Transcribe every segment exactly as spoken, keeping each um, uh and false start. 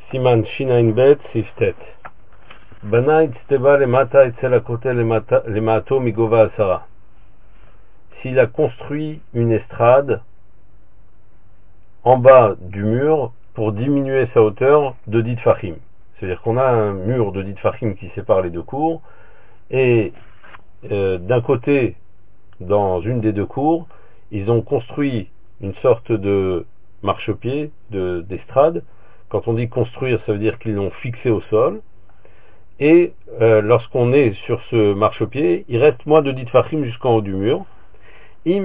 Siman Shinain Bet Siftet. Bana Itzteba Lemata Etzel Akotel Lemato Migova Asara. S'il a construit une estrade en bas du mur pour diminuer sa hauteur de dix tfachim. C'est-à-dire qu'on a un mur de dix tfachim qui sépare les deux cours, et euh, d'un côté, dans une des deux cours, ils ont construit une sorte de marchepied, de, d'estrade. Quand on dit construire, ça veut dire qu'ils l'ont fixé au sol. Et euh, lorsqu'on est sur ce marchepied, il reste moins de dix tfachim jusqu'en haut du mur. Si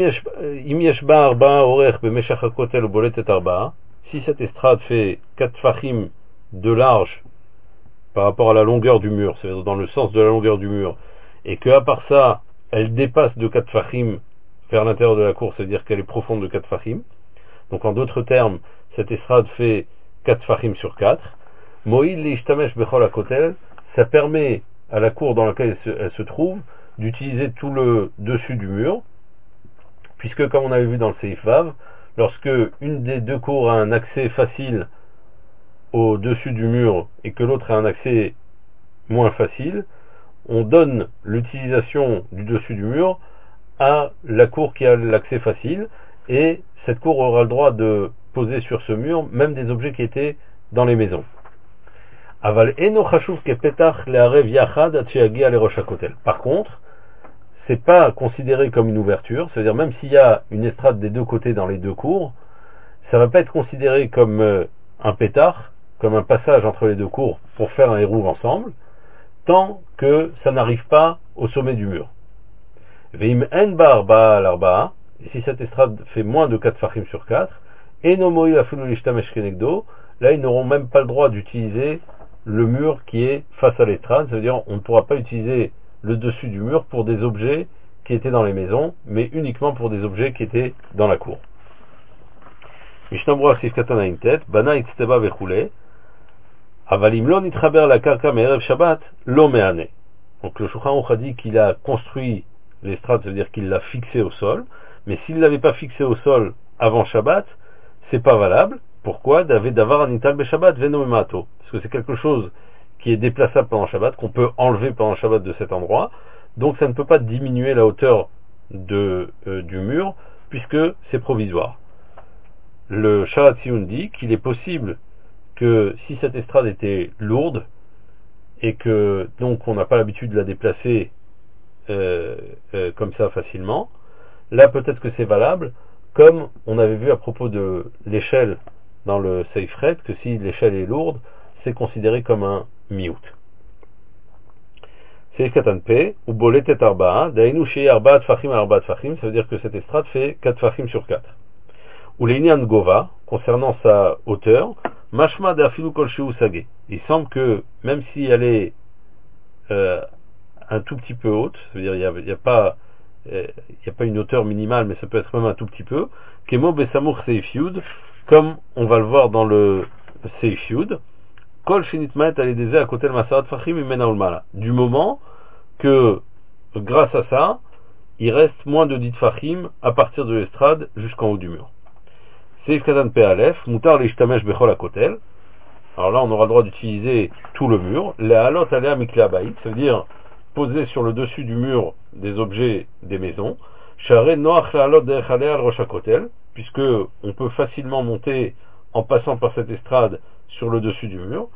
cette estrade fait quatre tfachim de large par rapport à la longueur du mur, c'est-à-dire dans le sens de la longueur du mur, et qu'à part ça, elle dépasse de quatre tfachim vers l'intérieur de la cour, c'est-à-dire qu'elle est profonde de quatre tfachim. Donc en d'autres termes, cette estrade fait quatre tfachim sur quatre. Moïl l'ishtamesh bechol hakotel, ça permet à la cour dans laquelle elle se, elle se trouve d'utiliser tout le dessus du mur, puisque comme on avait vu dans le Seif Vav, lorsque une des deux cours a un accès facile au dessus du mur et que l'autre a un accès moins facile, on donne l'utilisation du dessus du mur à la cour qui a l'accès facile, et cette cour aura le droit de poser sur ce mur même des objets qui étaient dans les maisons. Aval eno chashuv ke petach le'arev yachad at sheyagia lerosh hakotel. Par contre, c'est pas considéré comme une ouverture, c'est-à-dire même s'il y a une estrade des deux côtés dans les deux cours, ça va pas être considéré comme euh, un pétard, comme un passage entre les deux cours pour faire un hérouve ensemble, tant que ça n'arrive pas au sommet du mur. Veim en bar ba l'arba, et si cette estrade fait moins de quatre tfachim sur quatre, eno moïl afilu lishtamesh kenegdo, là ils n'auront même pas le droit d'utiliser le mur qui est face à l'estrade, c'est-à-dire on ne pourra pas utiliser le dessus du mur pour des objets qui étaient dans les maisons, mais uniquement pour des objets qui étaient dans la cour. Mishnah Sifkatan Aintet, Bana Itzteba Vechule, Avalim lo nitchaber la karka me'erev Shabbat, lo me'ane. Donc le Shulchan Aruch a dit qu'il a construit l'estrade, ça veut dire qu'il l'a fixé au sol, mais s'il ne l'avait pas fixé au sol avant Shabbat, c'est pas valable. Pourquoi? David davar anital be Shabbat veno memato. Parce que c'est quelque chose qui est déplaçable pendant Shabbat, qu'on peut enlever pendant Shabbat de cet endroit, donc ça ne peut pas diminuer la hauteur de, euh, du mur, puisque c'est provisoire. Le Sharat Tziyun dit qu'il est possible que si cette estrade était lourde, et que donc on n'a pas l'habitude de la déplacer euh, euh, comme ça facilement, là peut-être que c'est valable, comme on avait vu à propos de l'échelle dans le Seifret, que si l'échelle est lourde, c'est considéré comme un miout. C'est Katan P, ou boletet arba'a, dainu shei arba'a tfachim à arba'a tfachim, ça veut dire que cette estrade fait quatre tfachim sur quatre. Ou l'Inyan Gova, concernant sa hauteur, mashma d'afilu kol sheu sage. Il semble que, même si elle est euh, un tout petit peu haute, ça veut dire il n'y a, il y a pas euh, il n'y a pas une hauteur minimale, mais ça peut être même un tout petit peu, kemo besamour seif yud, comme on va le voir dans le seif yud, du moment que, grâce à ça, il reste moins de dix tfachim à partir de l'estrade jusqu'en haut du mur. Alors là, on aura le droit d'utiliser tout le mur. Ça veut dire poser sur le dessus du mur des objets des maisons. Puisque on peut facilement monter en passant par cette estrade sur le dessus du mur,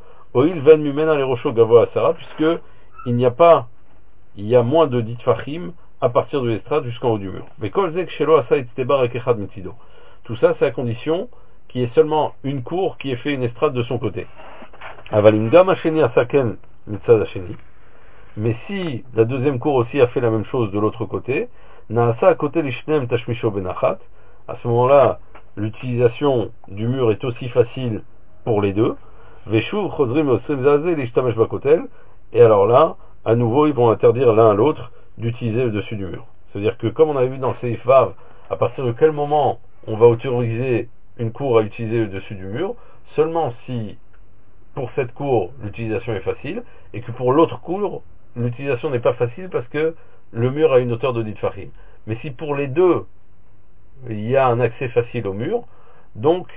puisque il n'y a pas, il y a moins de dix tfachim à partir de l'estrade jusqu'en haut du mur. Mais tout ça, c'est à condition qu'il y ait seulement une cour qui ait fait une estrade de son côté. Mais si la deuxième cour aussi a fait la même chose de l'autre côté, à ce moment-là, l'utilisation du mur est aussi facile pour les deux. Et alors là, à nouveau, ils vont interdire l'un à l'autre d'utiliser le dessus du mur. C'est-à-dire que, comme on avait vu dans le Seif Vav, à partir de quel moment on va autoriser une cour à utiliser le dessus du mur, seulement si pour cette cour l'utilisation est facile, et que pour l'autre cour l'utilisation n'est pas facile parce que le mur a une hauteur de dix tfachim. Mais si pour les deux il y a un accès facile au mur, donc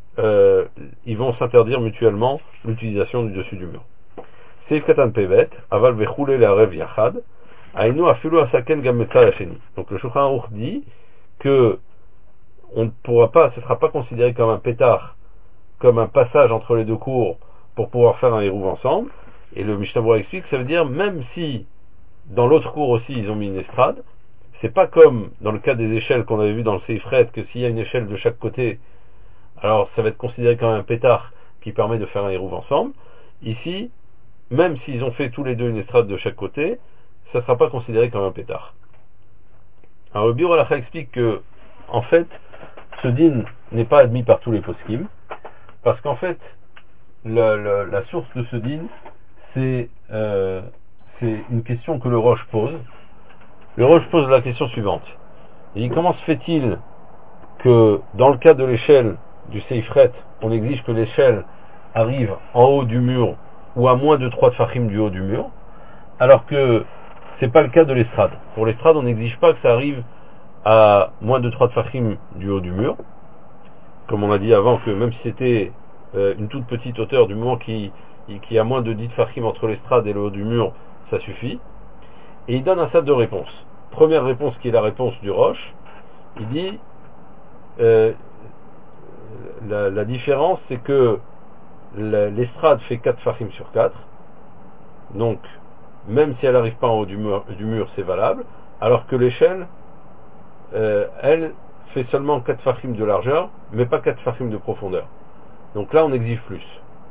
euh, ils vont s'interdire mutuellement l'utilisation du dessus du mur. Seif Katan Pevet, Aval Vechule le Arev Yachad, Ainu Afilu Asaken Gametza Yasheni. Donc le Shulchan Aruch dit que on ne pourra pas, ce ne sera pas considéré comme un pétard, comme un passage entre les deux cours pour pouvoir faire un hérouv ensemble. Et le Mishnah Berurah explique que ça veut dire même si dans l'autre cours aussi ils ont mis une estrade, c'est pas comme dans le cas des échelles qu'on avait vu dans le Seifret, que s'il y a une échelle de chaque côté, alors ça va être considéré comme un pétard qui permet de faire un hérouv ensemble. Ici, même s'ils ont fait tous les deux une estrade de chaque côté, ça ne sera pas considéré comme un pétard. Alors le Biur Halacha explique que, en fait, ce din n'est pas admis par tous les poskim, parce qu'en fait, la, la, la source de ce din, c'est euh, c'est une question que le Roche pose. Le Roche pose la question suivante. Il dit, comment se fait-il que dans le cas de l'échelle du Seifret, on exige que l'échelle arrive en haut du mur ou à moins de trois tfachim du haut du mur, alors que c'est pas le cas de l'estrade. Pour l'estrade, on n'exige pas que ça arrive à moins de trois tfachim du haut du mur, comme on a dit avant, que même si c'était euh, une toute petite hauteur, du moment qui qui a moins de dix tfachim entre l'estrade et le haut du mur, ça suffit. Et il donne un set de réponses. Première réponse qui est la réponse du Roche, il dit euh, la, la différence c'est que l'estrade fait quatre tfachim sur quatre, donc même si elle n'arrive pas en haut du mur, du mur c'est valable, alors que l'échelle euh, elle fait seulement quatre tfachim de largeur, mais pas quatre tfachim de profondeur. Donc là on exige plus.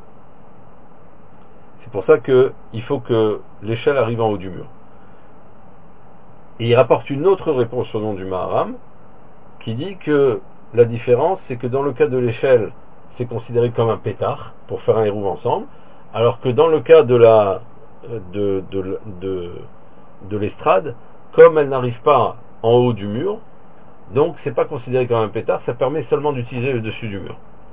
C'est pour ça qu'il faut que l'échelle arrive en haut du mur. Et il rapporte une autre réponse au nom du Maharam, qui dit que la différence, c'est que dans le cas de l'échelle, c'est considéré comme un pétard, pour faire un hérouv ensemble, alors que dans le cas de la de, de, de, de l'estrade, comme elle n'arrive pas en haut du mur, donc c'est pas considéré comme un pétard, ça permet seulement d'utiliser le dessus du mur.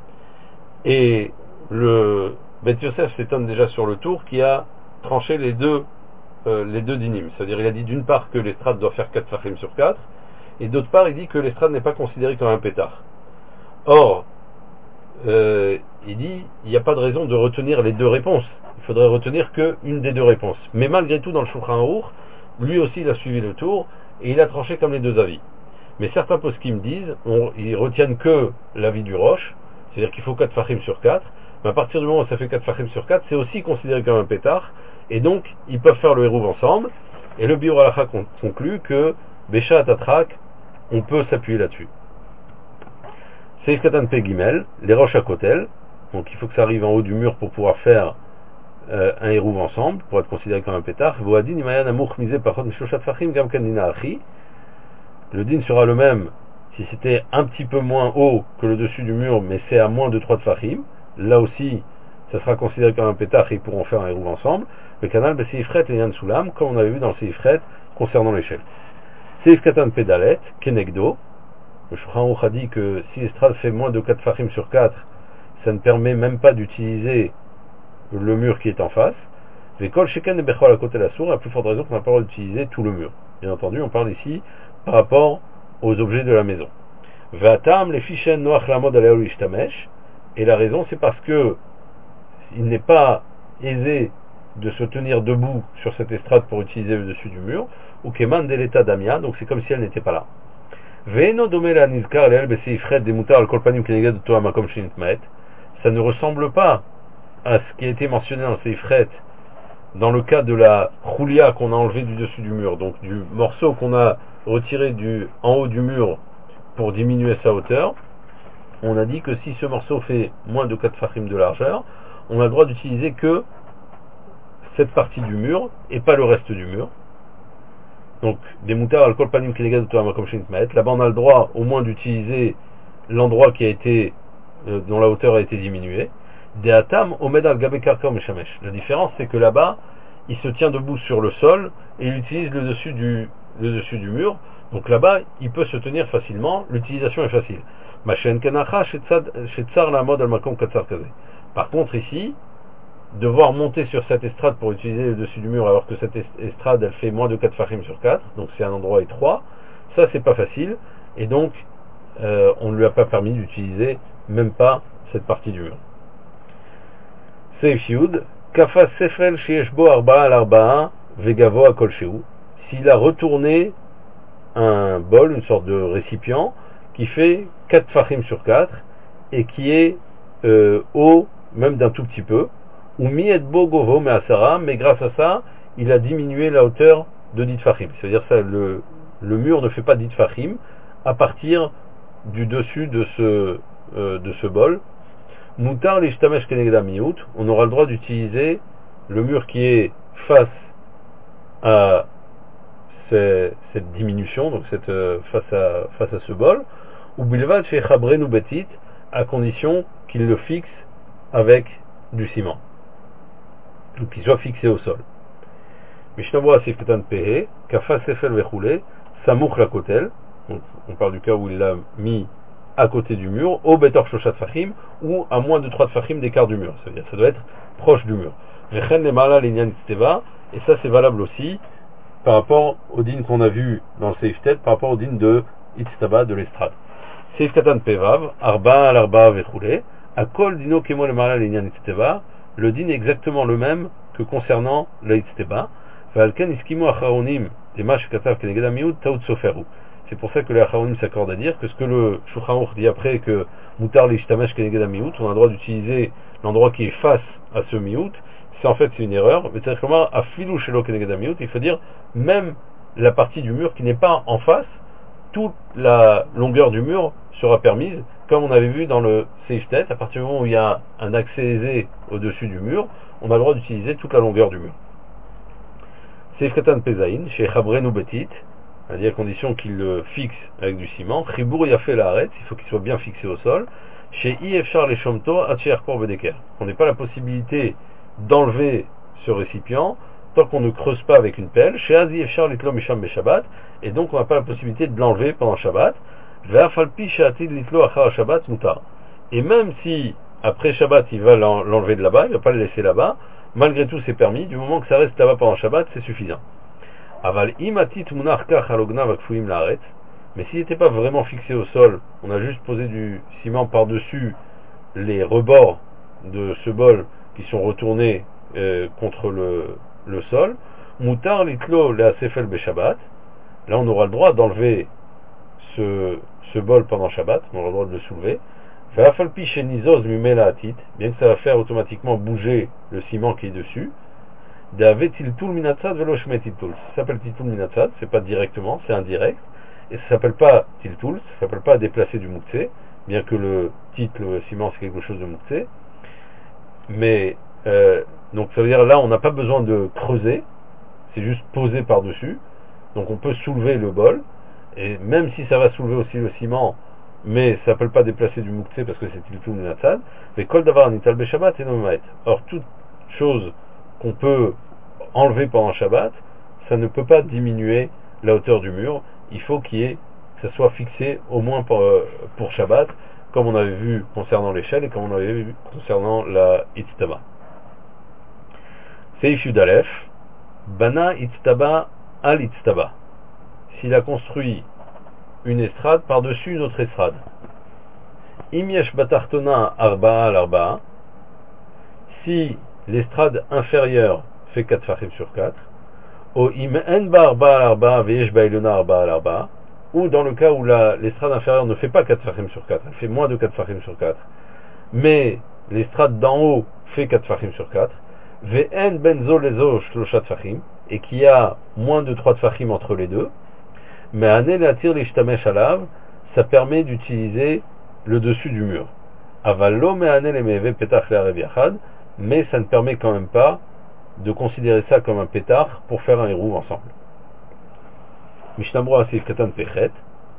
Et le Beth Yosef s'étonne déjà sur le tour qui a tranché les deux euh, les deux dinim. C'est-à-dire il a dit d'une part que l'estrade doit faire quatre tfachim sur quatre, et d'autre part il dit que l'estrade n'est pas considérée comme un pétard. Or, euh, il dit il n'y a pas de raison de retenir les deux réponses. Il faudrait retenir qu'une des deux réponses. Mais malgré tout, dans le Shulchan Aruch, lui aussi il a suivi le tour et il a tranché comme les deux avis. Mais certains poskim disent, on, ils retiennent que l'avis du Roche, c'est-à-dire qu'il faut quatre tfachim sur quatre, mais à partir du moment où ça fait quatre tfachim sur quatre, c'est aussi considéré comme un pétard, et donc ils peuvent faire le hérouv ensemble, et le Biur Halacha conclut que Bécha Tatrak, on peut s'appuyer là-dessus. Seif Katan Pe Gimel, les roches à Kotel, donc il faut que ça arrive en haut du mur pour pouvoir faire euh, un hérouv ensemble, pour être considéré comme un pétard. Voadin Imayan Amour Misé Pachot Mishoshat Fachim Gam Kanina Achi. Le din sera le même si c'était un petit peu moins haut que le dessus du mur, mais c'est à moins de trois tfachim. Là aussi, ça sera considéré comme un pétard et ils pourront faire un hérouv ensemble. Le canal Seifret et Yan Soulam, comme on avait vu dans le Seifret concernant l'échelle. Seif Katan Pedalet, Kenegdo. Le Shulchan Aruch a dit que si l'estrade fait moins de quatre tfachim sur quatre, ça ne permet même pas d'utiliser le mur qui est en face. L'école Sheken et Bechol à côté de la sourd, à plus forte raison qu'on n'a pas le droit d'utiliser tout le mur. Bien entendu, on parle ici par rapport aux objets de la maison. Vatam les fichen noach la mode ishtamesh, et la raison c'est parce que il n'est pas aisé de se tenir debout sur cette estrade pour utiliser le dessus du mur, ou keman de l'état damia, donc c'est comme si elle n'était pas là. Veeno domela nizkar leel beseifret demutar al kolpanim kenegad to amakom shinitmaet, ça ne ressemble pas à ce qui a été mentionné dans Seifret dans le cas de la roulia qu'on a enlevé du dessus du mur, donc du morceau qu'on a retiré du, en haut du mur pour diminuer sa hauteur. On a dit que si ce morceau fait moins de quatre tfachim de largeur, on a le droit d'utiliser que cette partie du mur et pas le reste du mur. Donc des moutards al kolpanim kenegad to amakom shinitmaet, là-bas on a le droit au moins d'utiliser l'endroit qui a été euh, dont la hauteur a été diminuée. Deatam omed al gabe karka meshamesh. La différence c'est que là-bas il se tient debout sur le sol et il utilise le dessus du le dessus du mur. Donc là-bas il peut se tenir facilement, l'utilisation est facile. Par contre ici, devoir monter sur cette estrade pour utiliser le dessus du mur alors que cette estrade elle fait moins de quatre tfachim sur quatre, donc c'est un endroit étroit, ça c'est pas facile, et donc euh, on ne lui a pas permis d'utiliser même pas cette partie du mur. Seif Yud, Kafa Sefel Shieshbo Arba al Arba Vegavo Akol Sheu. S'il a retourné un bol, une sorte de récipient, qui fait quatre fachim sur quatre et qui est euh, haut, même d'un tout petit peu, ou mietbo govo me'asara, mais grâce à ça, il a diminué la hauteur de dix fachim. C'est-à-dire ça, le, le mur ne fait pas dix fachim à partir du dessus de ce, euh, de ce bol. Mutar l'ishtamesh kenegda miyut, on aura le droit d'utiliser le mur qui est face à ces, cette diminution, donc cette, euh, face, à, face à ce bol, ou bilvad chez chabrenu betit, à condition qu'il le fixe avec du ciment, donc qu'il soit fixé au sol. Mishnabura sifketan pehe, kafa sefel vechoule, samouch la kotel, donc on parle du cas où il l'a mis à côté du mur, au betor shoshat fachim, ou à moins de trois fachim d'écart du mur, c'est-à-dire ça doit être proche du mur. Vechen le mala l'inyan tzteva, et ça c'est valable aussi par rapport au din qu'on a vu dans le Seif Tet, par rapport au din de Itztaba, de l'estrade. Seif Katan Pevav, Arba al Arba vechoule, à kol dino kemo le mala l'inyan tzteva, le din est exactement le même que concernant le Itzteba, ve'alken iskimu acharonim, demash katav keneged miut taut soferu. C'est pour ça que les Acharonim s'accordent à dire que ce que le Shulchan Aruch dit après, que Mutar l'ishtamesh keneged ha-miut, on a le droit d'utiliser l'endroit qui est face à ce miut, c'est en fait c'est une erreur, mais c'est comment à filou shelo keneged ha-miut, il faut dire même la partie du mur qui n'est pas en face, toute la longueur du mur sera permise, comme on avait vu dans le Seif Tet, à partir du moment où il y a un accès aisé au-dessus du mur, on a le droit d'utiliser toute la longueur du mur. Seif Katan Pezaïn, chez Chabrenu Betit, c'est-à-dire à condition qu'il le fixe avec du ciment. Chibour Yafé la arrête, il faut qu'il soit bien fixé au sol. Chez I F Char les Shomto, Atcher Kor Bedeker. On n'a pas la possibilité d'enlever ce récipient tant qu'on ne creuse pas avec une pelle. Chez Azi F Char Litlo Misham Beshabbat, et donc on n'a pas la possibilité de l'enlever pendant Shabbat. Ve'afalpi Sheatid Litlo Achar Shabbat Mutar. Et même si après Shabbat il va l'enlever de là-bas, il ne va pas le laisser là-bas, malgré tout c'est permis, du moment que ça reste là-bas pendant Shabbat, c'est suffisant. Aval imatit munarka halogna vakfuim laaret, mais s'il n'était pas vraiment fixé au sol, on a juste posé du ciment par-dessus les rebords de ce bol qui sont retournés euh, contre le, le sol, mutar litlo leasefel beshabbat, là on aura le droit d'enlever ce, ce bol pendant Shabbat, on aura le droit de le soulever. Ve'afalpi shenizoz mimela atit, bien que ça va faire automatiquement bouger le ciment qui est dessus. Ça s'appelle Tiltul Minatzad, c'est pas directement, c'est indirect, et ça s'appelle pas Tiltul, ça s'appelle pas déplacer du Mouktsé, bien que le titre, le ciment, c'est quelque chose de Mouktsé. Mais, euh, donc ça veut dire là, on n'a pas besoin de creuser, c'est juste poser par-dessus, donc on peut soulever le bol, et même si ça va soulever aussi le ciment, mais ça s'appelle pas déplacer du Mouktsé parce que c'est Tiltul Minatzad, mais Kol Davar Nital Beshabbat et Nomaet. Or, toute chose qu'on peut enlever pendant Shabbat, ça ne peut pas diminuer la hauteur du mur. Il faut qu'il y ait, que ça soit fixé au moins pour, pour Shabbat, comme on avait vu concernant l'échelle et comme on avait vu concernant la Itztaba. Seif Yud Aleph, Bana Itztaba al Itztaba. S'il a construit une estrade par-dessus une autre estrade. Im yesh batartona arba al arba. Si l'estrade inférieure fait quatre fachim sur quatre, ou im en ba arba al arba veyesh bailona arba al arba, ou dans le cas où la, l'estrade inférieure ne fait pas quatre fachim sur quatre, elle fait moins de quatre fachim sur quatre, mais l'estrade d'en haut fait quatre fachim sur quatre, ve'en benzo lezo shloshat fachim, et qui a moins de trois fachim entre les deux, mais anel atir l'ishtamesh alav, ça permet d'utiliser le dessus du mur. Avallo me anel emeve petach le'arev yachad, mais ça ne permet quand même pas de considérer ça comme un pétard pour faire un hérouve ensemble. Mishnabura Asif Katan Pechet,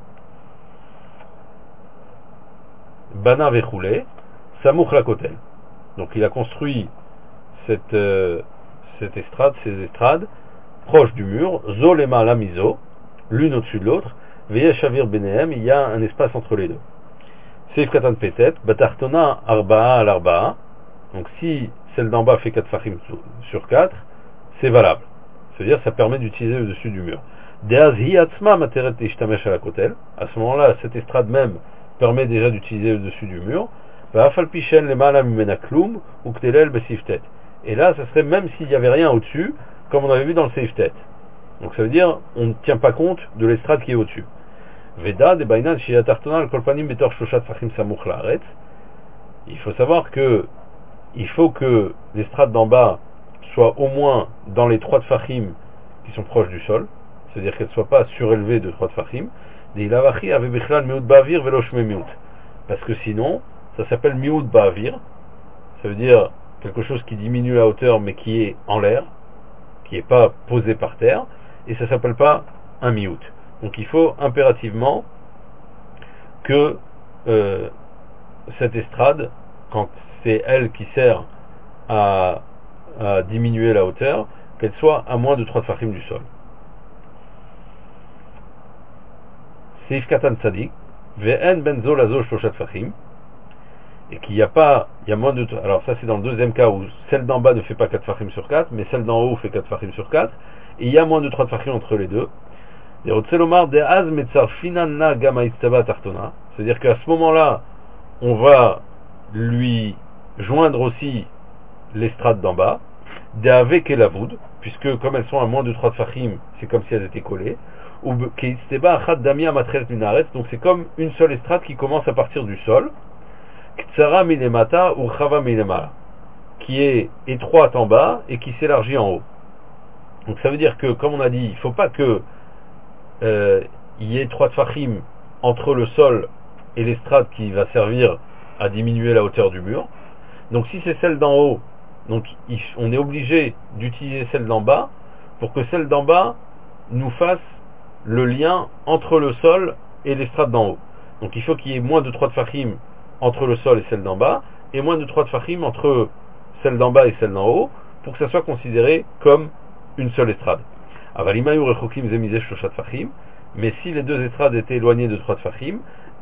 Bana Vechoule, Samouch Lakotel. Donc il a construit cette, euh, cette estrade, ces estrades, proches du mur, Zolema Lamizo, l'une au-dessus de l'autre, Veyeshavir Benehem, il y a un espace entre les deux. Seif Katan Petet, Batartona Arba'a al Arba'a. Donc si celle d'en bas fait quatre fachim sur quatre, c'est valable. C'est-à-dire ça permet d'utiliser le dessus du mur. À ce moment-là, cette estrade même permet déjà d'utiliser le dessus du mur. Et là, ça serait même s'il n'y avait rien au-dessus, comme on avait vu dans le Seiftet. Donc ça veut dire, on ne tient pas compte de l'estrade qui est au-dessus. Veda de Bainan Shiatartona al-Kolpanim Betor Shloshat Fachim Samuch Laaretz. Il faut savoir que il faut que l'estrade d'en bas soit au moins dans les trois tfachim qui sont proches du sol, c'est-à-dire qu'elle ne soit pas surélevée de trois tfachim. Parce que sinon, ça s'appelle miout ba'avir, ça veut dire quelque chose qui diminue la hauteur mais qui est en l'air, qui n'est pas posé par terre, et ça ne s'appelle pas un miout. Donc il faut impérativement que euh, cette estrade, quand c'est elle qui sert à, à diminuer la hauteur, qu'elle soit à moins de trois tfachim du sol. Seif katan tzadik, ve'en benzo lazo shloshat tfachim, et qu'il n'y a pas, il y a moins de, alors ça c'est dans le deuxième cas où celle d'en bas ne fait pas quatre tfachim sur quatre, mais celle d'en haut fait quatre tfachim sur quatre, et il y a moins de trois tfachim entre les deux. C'est-à-dire qu'à ce moment-là, on va lui joindre aussi l'estrade d'en bas, avec et la voûte, puisque comme elles sont à moins de trois tfachim, c'est comme si elles étaient collées, ou donc c'est comme une seule estrade qui commence à partir du sol, qui est étroite en bas et qui s'élargit en haut. Donc ça veut dire que, comme on a dit, il ne faut pas que euh, il y ait trois tfachim entre le sol et l'estrade qui va servir à diminuer la hauteur du mur. Donc si c'est celle d'en haut, donc on est obligé d'utiliser celle d'en bas pour que celle d'en bas nous fasse le lien entre le sol et l'estrade d'en haut. Donc il faut qu'il y ait moins de trois tfachim entre le sol et celle d'en bas, et moins de trois tfachim entre celle d'en bas et celle d'en haut, pour que ça soit considéré comme une seule estrade. Mais si les deux estrades étaient éloignées de trois tfachim,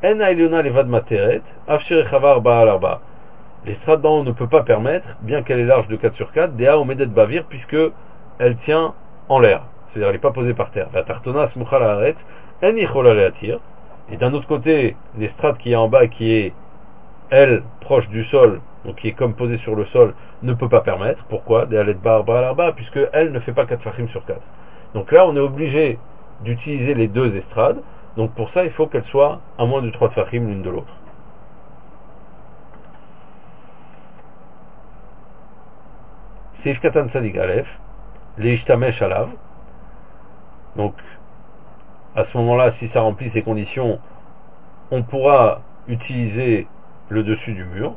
l'estrade d'en haut ne peut pas permettre, bien qu'elle est large de quatre sur quatre, Dea Omedet Bavir, puisque elle tient en l'air, c'est-à-dire elle n'est pas posée par terre. La tartona smucha laaretz, en yichola leatir. Et d'un autre côté, l'estrade qui est en bas, qui est elle proche du sol, donc qui est comme posée sur le sol, ne peut pas permettre. Pourquoi? Puisque elle ne fait pas quatre fachim sur quatre. Donc là, on est obligé d'utiliser les deux estrades. Donc pour ça, il faut qu'elles soient à moins de trois fachim l'une de l'autre. Seif katan tzadik alef, leishtamesh alav. Donc à ce moment-là, si ça remplit ces conditions, on pourra utiliser le dessus du mur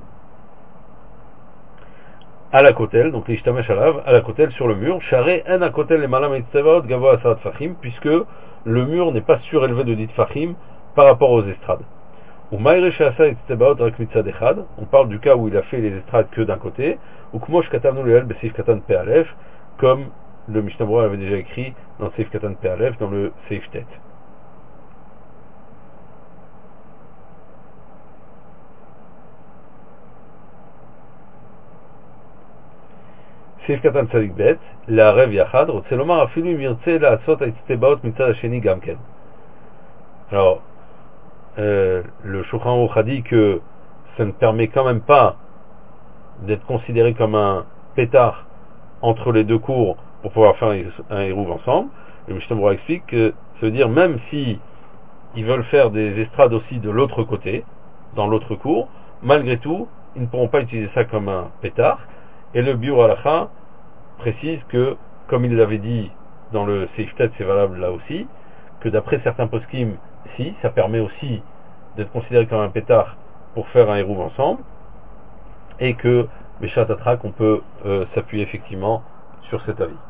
à la kotel, donc les shtamesh alav, à la kotel sur le mur, charé en à kotel les malam et tzavaot gavo asat fachim, puisque le mur n'est pas surélevé de dit fachim par rapport aux estrades. Ou maïre shasa et tzavaot rak mitzad echad, on parle du cas où il a fait les estrades que d'un côté, ou kmosh katavnu leel besif katan pe alef, comme le Mishnah Berurah avait déjà écrit dans le Seif katan pe alef, dans le Seif tet. Seif katan tzadik bet, la rev yachad, rotse lomar afilu mirtse la atzot ha'tztebaot mitzad hasheni gamken. Alors, euh, le Shulchan Aruch a dit que ça ne permet quand même pas d'être considéré comme un pétard entre les deux cours pour pouvoir faire un hérouv ensemble. Le Mishnah Berurah explique que ça veut dire même si ils veulent faire des estrades aussi de l'autre côté, dans l'autre cour, malgré tout, ils ne pourront pas utiliser ça comme un pétard. Et le Biur Halacha précise que, comme il l'avait dit dans le Seif Tet, c'est valable là aussi, que d'après certains poskim, si, ça permet aussi d'être considéré comme un pétard pour faire un hérouv ensemble, et que Beshat Atrak, on peut euh, s'appuyer effectivement sur cet avis.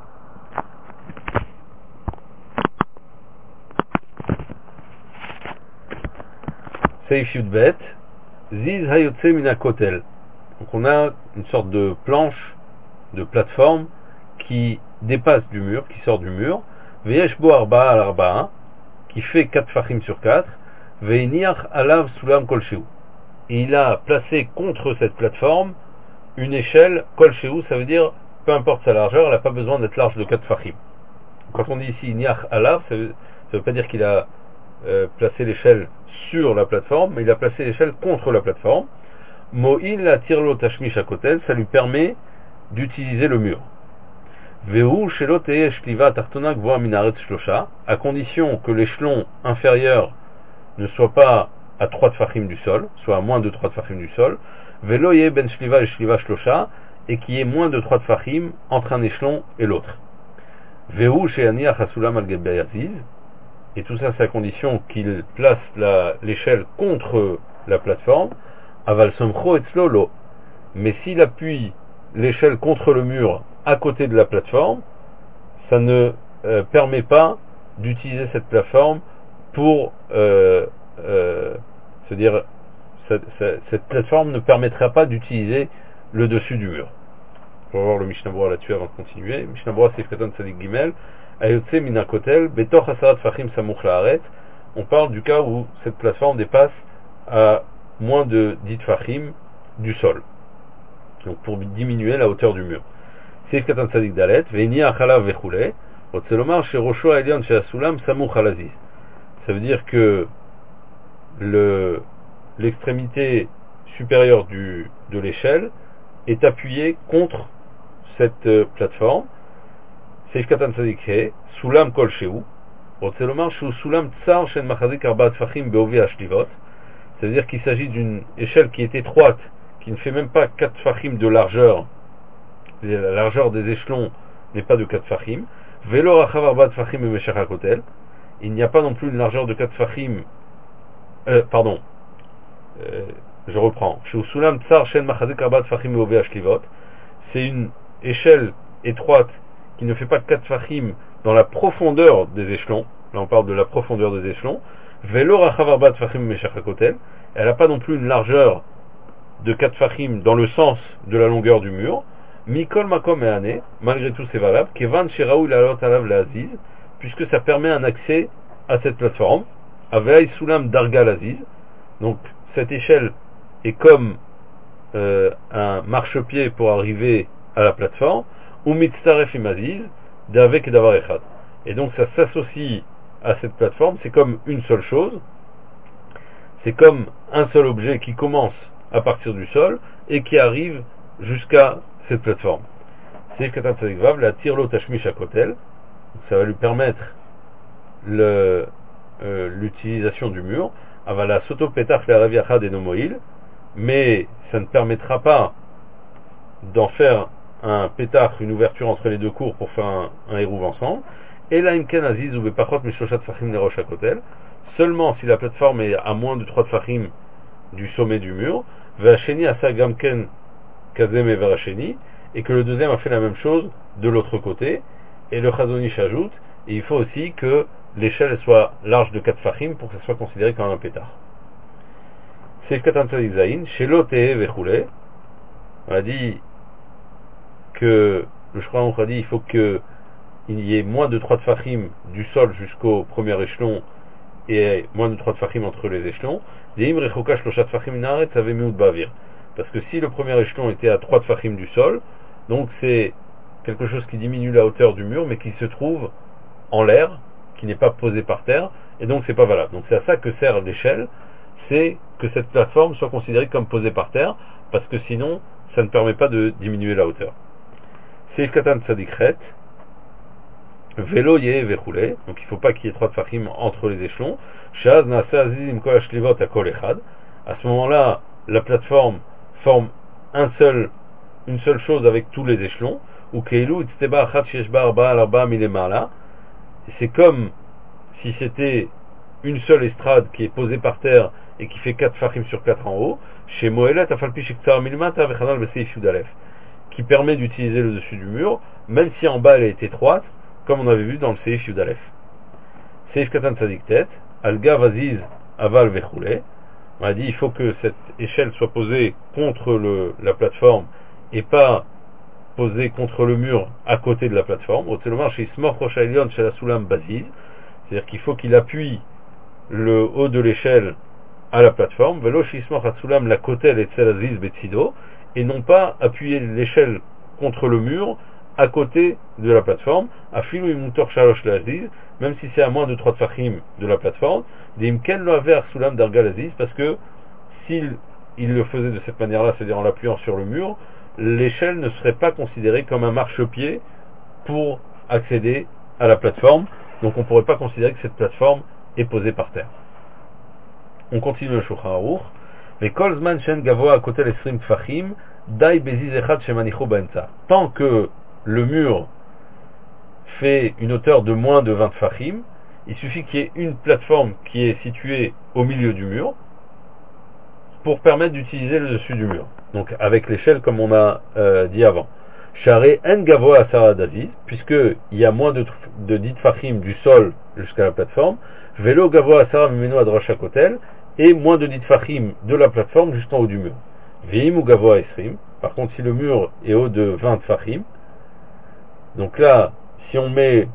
Seif Yudbet, Ziz Hayotse Mina Kotel. Donc on a une sorte de planche, de plateforme qui dépasse du mur, qui sort du mur, Veyesh Bo Arba'a al Arba'a, qui fait quatre fachim sur quatre, Veiniach Alav Sulam Kolsheu. Et il a placé contre cette plateforme une échelle Kolsheu, ça veut dire peu importe sa largeur, elle n'a pas besoin d'être large de quatre fachim. Quand on dit ici Niach Alav, ça ne veut pas dire qu'il a euh, placé l'échelle sur la plateforme, mais il a placé l'échelle contre la plateforme. Mo'il la tirlo tashmish à kotel, ça lui permet d'utiliser le mur. Vehu shelo teye shliva tartona gvoa minaret shlosha, à condition que l'échelon inférieur ne soit pas à trois tfachim du sol, soit à moins de trois tfachim du sol, velo ye ben shliva et shliva shlosha, et qui y ait moins de trois tfachim entre un échelon et l'autre. Vehu she'aniach hasulam al gebe aziz, et tout ça c'est à condition qu'il place la, l'échelle contre la plateforme, aval somcho etzlo lo, mais s'il appuie l'échelle contre le mur à côté de la plateforme, ça ne euh, permet pas d'utiliser cette plateforme pour euh, euh, se dire cette, cette, cette plateforme ne permettra pas d'utiliser le dessus du mur. On va voir le Mishnah Berurah là-dessus avant de continuer. Mishnah Berurah c'est Katan Tzadik Gimel Ayotse Mina Kotel Betoch Hasarat Fachim Samuch Laaret. On parle du cas où cette plateforme dépasse à moins de dix Fachim du sol, donc pour diminuer la hauteur du mur. C'est Katan Tzadik Dalet Veini Achalav Vechule Otselomar Chez Rosho Elion Chez Asulam Samuch Alaziz. Ça veut dire que le, l'extrémité supérieure du, de l'échelle est appuyée contre cette euh, plateforme. C'est Katan Tzadik He Sulam Kol Sheu Otselomar Chez Sulam Tsar Shen Machazik Arbaat Fachim Beovi Ashlivot. Ça veut dire qu'il s'agit d'une échelle qui est étroite, qui ne fait même pas quatre fachim de largeur. La largeur des échelons n'est pas de quatre fachim. Velo rachav arbaat fachim et meshach hakotel. Il n'y a pas non plus une largeur de quatre fachim. Euh, pardon. Euh, je reprends. Chez Sulam Tsar Shen Machazik Arbaat Fachim Beovi Ashlivot. C'est une échelle étroite qui ne fait pas quatre fachim dans la profondeur des échelons. Là on parle de la profondeur des échelons. Velo rachav arbaat fachim et meshach hakotel. Elle n'a pas non plus une largeur de quatre fachim dans le sens de la longueur du mur. Mikol makom et ane, malgré tout c'est valable, kevan shiraou lalot alav l'aziz, puisque ça permet un accès à cette plateforme, avei sulam darga l'aziz, donc cette échelle est comme euh, un marchepied pour arriver à la plateforme, ou mitzaref imaziz, d'avek et d'avar echad. Et donc ça s'associe à cette plateforme, c'est comme une seule chose, c'est comme un seul objet qui commence à partir du sol et qui arrive jusqu'à cette plateforme. C'est Katan Tzadik Vav, la tirlo tashmish à kotel, ça va lui permettre le, euh, l'utilisation du mur, avala soto petach le raviachad et nomoil, mais ça ne permettra pas d'en faire un pétach, une ouverture entre les deux cours pour faire un, un hérouve ensemble, et la imken aziz ou bepachot mishoshat fachim nerosh à kotel, seulement si la plateforme est à moins de trois fachim du sommet du mur, vacheni asa gamken kazem et veracheni, et que le deuxième a fait la même chose de l'autre côté, et le Chazonish ajoute, et il faut aussi que l'échelle soit large de quatre fachim pour que ça soit considéré comme un pétard. C'est Katan Tzadik Zayin, chez l'Oteh Vechule, on a dit que le Shulchan Aruch a dit il faut que il y ait moins de trois tfachim du sol jusqu'au premier échelon et moins de trois tfachim entre les échelons. Deim rechoka shlosha tfachim minaret savait miut bavir. Parce que si le premier échelon était à trois tfachim du sol, donc c'est quelque chose qui diminue la hauteur du mur mais qui se trouve en l'air, qui n'est pas posé par terre, et donc c'est pas valable. Donc c'est à ça que sert l'échelle, c'est que cette plateforme soit considérée comme posée par terre, parce que sinon ça ne permet pas de diminuer la hauteur. C'est Katan Tzadik Chet, Velo Ye Vechule, donc il ne faut pas qu'il y ait trois tfachim entre les échelons. Shaz Nasa Azizim Kol Ashlivot à Kol Echad. À ce moment-là, la plateforme forme un seul, une seule chose avec tous les échelons. Ou Keilu Itzteba Achat Sheshba Arba Arba Milemala. C'est comme si c'était une seule estrade qui est posée par terre et qui fait quatre tfachim sur quatre en haut. Chez Moelet Afalpi Shektar Milmata Vechanal Beseif Yudalef, qui permet d'utiliser le dessus du mur, même si en bas elle est étroite, comme on avait vu dans le Seif Yudalef. Seif Katan Tzadik Tet, Alga Vaziz Aval Vechule. On a dit il faut que cette échelle soit posée contre le, la plateforme et pas posée contre le mur à côté de la plateforme. Otselomar chez Smor Rochailion chez la Soulam Baziz, c'est-à-dire qu'il faut qu'il appuie le haut de l'échelle à la plateforme, Velo chez Smor Hatsulam la Kotel et Tselaziz Betsido, et non pas appuyer l'échelle contre le mur à côté de la plateforme, Afilu Imutor Shalosh Laziz, même si c'est à moins de trois tfachim de la plateforme, Dimken lo aver Sulam Darga Laziz, parce que s'il il le faisait de cette manière-là, c'est-à-dire en l'appuyant sur le mur, l'échelle ne serait pas considérée comme un marchepied pour accéder à la plateforme. Donc on ne pourrait pas considérer que cette plateforme est posée par terre. On continue le Shulchan Aruch. Mais kol zman shen gavoa à côté l'estrim tfachim, dai beziz echad shemanichu ba'emtza. Tant que le mur fait une hauteur de moins de vingt tfachim, il suffit qu'il y ait une plateforme qui est située au milieu du mur pour permettre d'utiliser le dessus du mur. Donc avec l'échelle comme on a euh, dit avant. Share en gavoa asara d'aziz, puisqu'il y a moins de, de dix tfachim du sol jusqu'à la plateforme, velo gavoa asara mimeno adrash kotel, et moins de dix tfachim de la plateforme jusqu'en haut du mur. Veim ou gavoa esrim, par contre si le mur est haut de vingt tfachim, donc là, si on met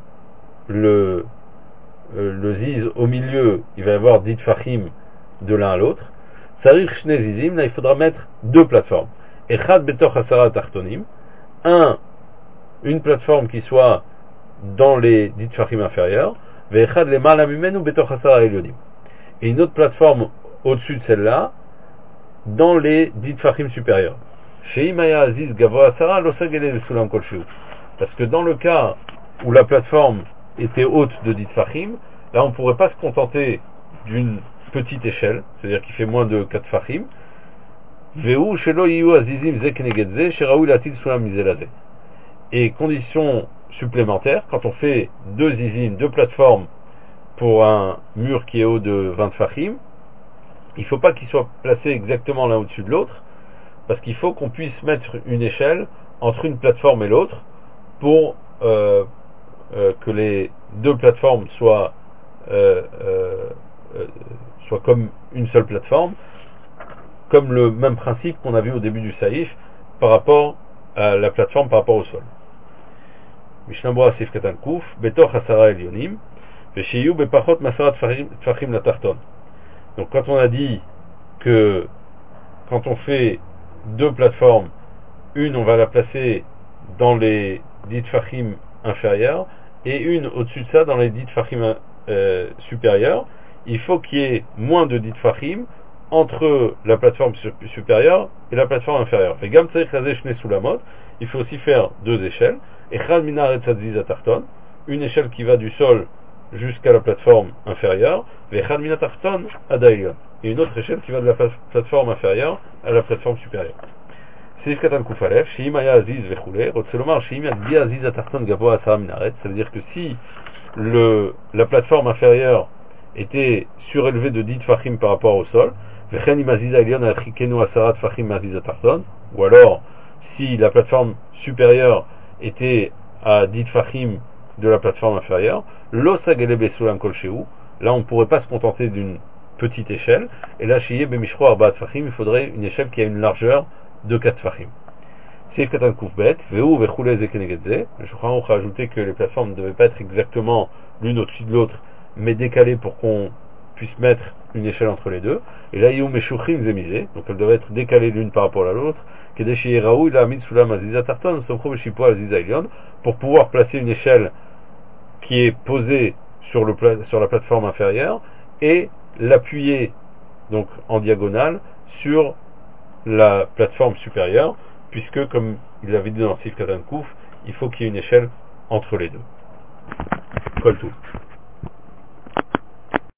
le, euh, le ziz au milieu, il va y avoir dix tfachim de l'un à l'autre. Sarich shne zizim, là il faudra mettre deux plateformes. Echad betoch asara tartonim, un, une plateforme qui soit dans les dix tfachim inférieurs, ve'echad lemala mimenu betoch asara elyonim. Et une autre plateforme au-dessus de celle-là, dans les dix tfachim supérieurs. Sheimaya aziz gavoa asara losagele sulam kolshu. Parce que dans le cas où la plateforme était haute de dix tfachim, là on ne pourrait pas se contenter d'une petite échelle, c'est-à-dire qui fait moins de quatre tfachim. Veu shelo yiyu azizim ze keneged ze sheraou latil sulam mizelazé. Et condition supplémentaire, quand on fait deux zizim, deux plateformes pour un mur qui est haut de vingt tfachim, il ne faut pas qu'il soit placé exactement l'un au-dessus de l'autre, parce qu'il faut qu'on puisse mettre une échelle entre une plateforme et l'autre pour euh, euh, que les deux plateformes soient, euh, euh, euh, soient comme une seule plateforme, comme le même principe qu'on a vu au début du saïf par rapport à la plateforme par rapport au sol. Mishnah Berurah Sif Katan Kuf, Betoch Asara Elyonim, Veshiyu Bepachot Masarat Tfachim la Tarton. Donc quand on a dit que quand on fait deux plateformes, une on va la placer dans les dix tfachim inférieurs et une au-dessus de ça dans les dix tfachim euh, supérieurs, il faut qu'il y ait moins de dix tfachim entre la plateforme supérieure et la plateforme inférieure. Il faut aussi faire deux échelles. Une échelle qui va du sol jusqu'à la plateforme inférieure, et une autre échelle qui va de la plateforme inférieure à la plateforme supérieure. Ça veut dire que si le, la plateforme inférieure était surélevée de dix tfachim par rapport au sol, ou alors si la plateforme supérieure était à dix tfachim de la plateforme inférieure, là on ne pourrait pas se contenter d'une petite échelle, et là il faudrait une échelle qui a une largeur de quatre tfachim. Le Shulchan Aruch a ajouté que les plateformes ne devaient pas être exactement l'une au-dessus de l'autre, mais décalées pour qu'on puisse mettre une échelle entre les deux. Et là, donc elles doivent être décalées l'une par rapport à l'autre, pour pouvoir placer une échelle qui est posée sur, le pla- sur la plateforme inférieure et l'appuyer donc en diagonale sur la plateforme supérieure, puisque comme il l'avait dit dans Sif Katan Kouf, il faut qu'il y ait une échelle entre les deux. Kol tout.